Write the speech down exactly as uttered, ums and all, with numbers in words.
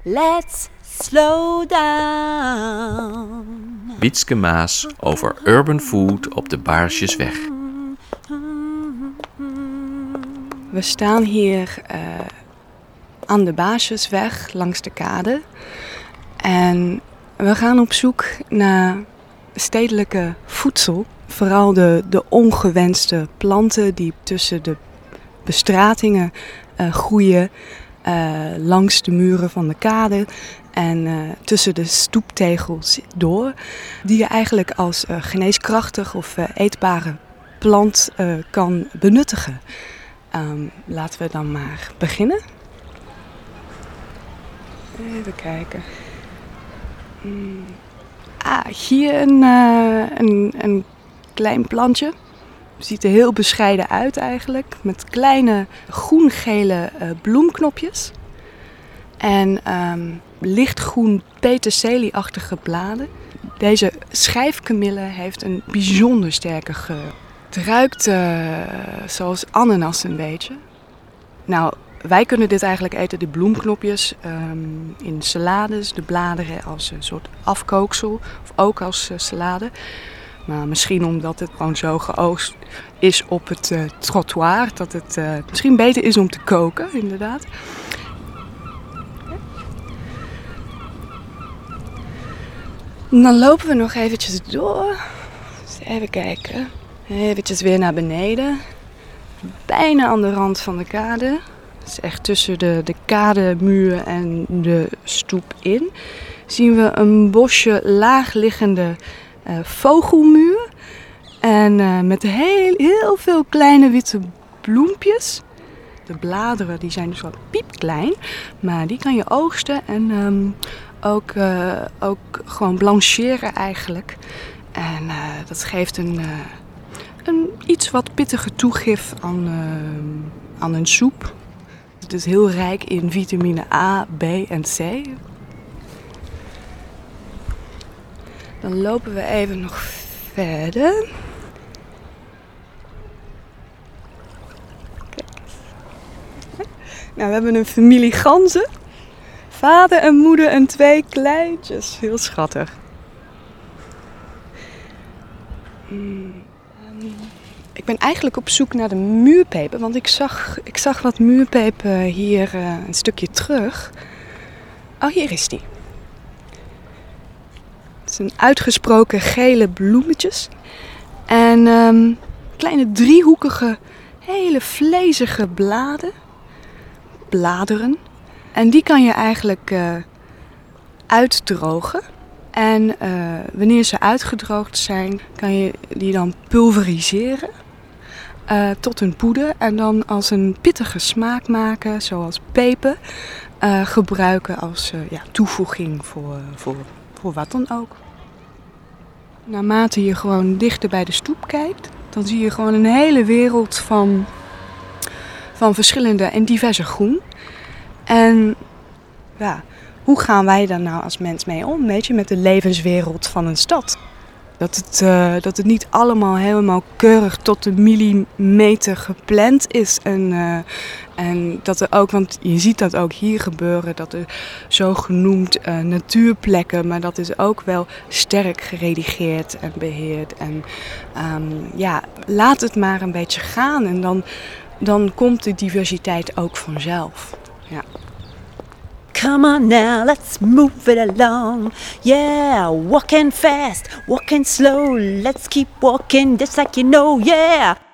Let's slow down. Wietske Maas over urban food op de Baarsjesweg. We staan hier uh, aan de Baarsjesweg langs de kade. En we gaan op zoek naar stedelijke voedsel. Vooral de, de ongewenste planten die tussen de bestratingen uh, groeien. Uh, langs de muren van de kade en uh, tussen de stoeptegels door. Die je eigenlijk als uh, geneeskrachtig of uh, eetbare plant uh, kan benuttigen. Um, laten we dan maar beginnen. Even kijken. Hmm. Ah, hier een, uh, een, een klein plantje. Ziet er heel bescheiden uit eigenlijk. Met kleine groen-gele uh, bloemknopjes. En um, lichtgroen peterselie-achtige bladen. Deze schijfkamille heeft een bijzonder sterke geur. Het ruikt uh, zoals ananas een beetje. Nou, wij kunnen dit eigenlijk eten, de bloemknopjes, um, in salades. De bladeren als een soort afkooksel, of ook als uh, salade. Maar misschien omdat het gewoon zo geoogst is op het uh, trottoir, dat het uh, misschien beter is om te koken, inderdaad. Dan lopen we nog eventjes door. Dus even kijken. Eventjes weer naar beneden. Bijna aan de rand van de kade. Dus echt tussen de, de kademuur en de stoep in. Zien we een bosje laagliggende uh, vogelmuur. En uh, met heel, heel veel kleine witte bloempjes. De bladeren die zijn dus wat piepklein. Maar die kan je oogsten en um, ook, uh, ook gewoon blancheren eigenlijk. En uh, dat geeft een, uh, een iets wat pittige toegif aan, uh, aan een soep. Het is heel rijk in vitamine A, B en C. Dan lopen we even nog verder. Kijk eens. Nou, we hebben een familie ganzen. Vader en moeder en twee kleintjes. Heel schattig. Hmm. Ik ben eigenlijk op zoek naar de muurpeper, want ik zag, ik zag wat muurpeper hier uh, een stukje terug. Oh, hier is die. Het zijn uitgesproken gele bloemetjes. En um, kleine driehoekige, hele vlezige bladen. Bladeren. En die kan je eigenlijk uh, uitdrogen. En uh, wanneer ze uitgedroogd zijn, kan je die dan pulveriseren uh, tot een poeder. En dan als een pittige smaak maken, zoals peper, uh, gebruiken als uh, ja, toevoeging voor, voor, voor wat dan ook. Naarmate je gewoon dichter bij de stoep kijkt, dan zie je gewoon een hele wereld van, van verschillende en diverse groen. En ja, hoe gaan wij daar nou als mens mee om, weet je, met de levenswereld van een stad? Dat het, uh, dat het niet allemaal helemaal keurig tot de millimeter gepland is. En, uh, en dat er ook, want je ziet dat ook hier gebeuren, dat er zogenoemd uh, natuurplekken, maar dat is ook wel sterk geredigeerd en beheerd. En um, ja, laat het maar een beetje gaan en dan, dan komt de diversiteit ook vanzelf. Ja. Come on now, let's move it along. Yeah, walking fast, walking slow. Let's keep walking just like you know, yeah.